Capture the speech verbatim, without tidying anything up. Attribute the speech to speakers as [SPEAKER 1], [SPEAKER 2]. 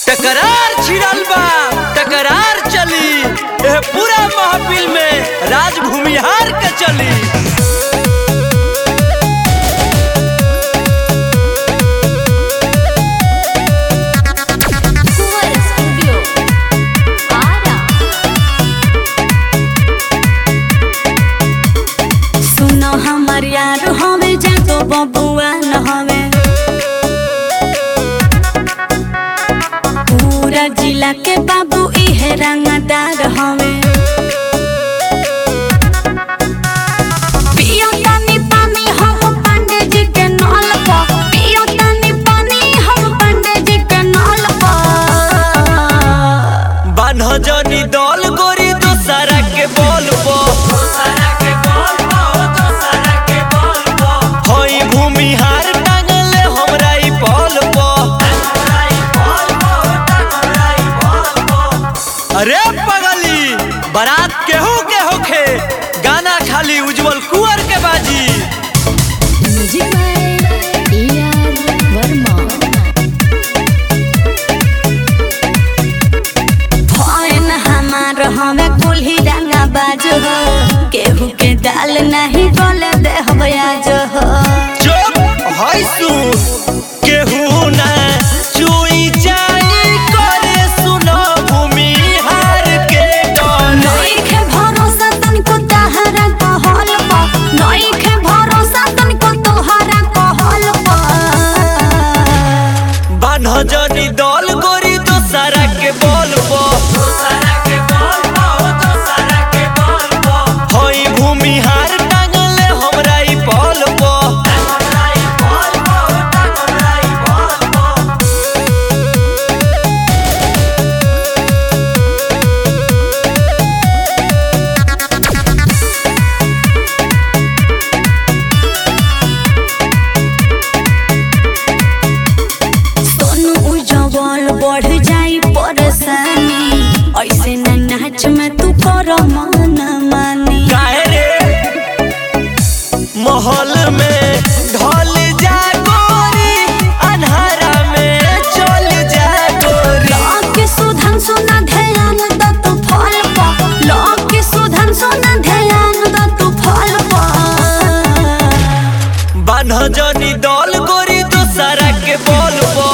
[SPEAKER 1] टकरार छिड़ल बा टकरार चली एह पूरा महफिल में राज भूमिहार के चली।
[SPEAKER 2] हमार यार हवे जातो बबुआ न हवे पूरा जिला के बाबू इहे रंगदार हवे। पियो तानी पानी हम पांडे जी के नल पर पियो तानी पानी हम पांडे जी के नल पर
[SPEAKER 1] बान्ह जनी दल गोरी दोसरा के बोल पर अरे पगली बारात केहू के होखे गाना खाली उज्जवल कुंवर के बाजी।
[SPEAKER 2] हमार हमें कुल्ही रंगा बाजो हो केहू के दाल नहीं बोले दे आज हो
[SPEAKER 1] चुप है सुन केहू ना चुई जाई करे सुनो भूमिहार के गाना।
[SPEAKER 2] नइखे भरोसा तनिको तहरा कहल पा नइखे भरोसा तनिको तोहरा कहल पा
[SPEAKER 1] बान्ह जनी दल गोरी दोसरा के बोल पो दोसरा के बोल पो दोसरा के बोल पो होई भूमिहार टांगले हमरा ई बोल पो हमरा ई बोल पो हमरा ई बोल पो।
[SPEAKER 2] सोनू उज्जवल बढ़ जाई परेशानी ऐसे न नाच में तू कर मन मानी
[SPEAKER 1] काहे रे महल में ढल जा गोरी अन्हारा में चल जा गोरी।
[SPEAKER 2] लौकी सुधन सुना ध्यान द तू फल पा लौकी सुधन सुना ध्यान द तू फल पा
[SPEAKER 1] बान्ह जनी दल गोरी दोसरा के बोल पो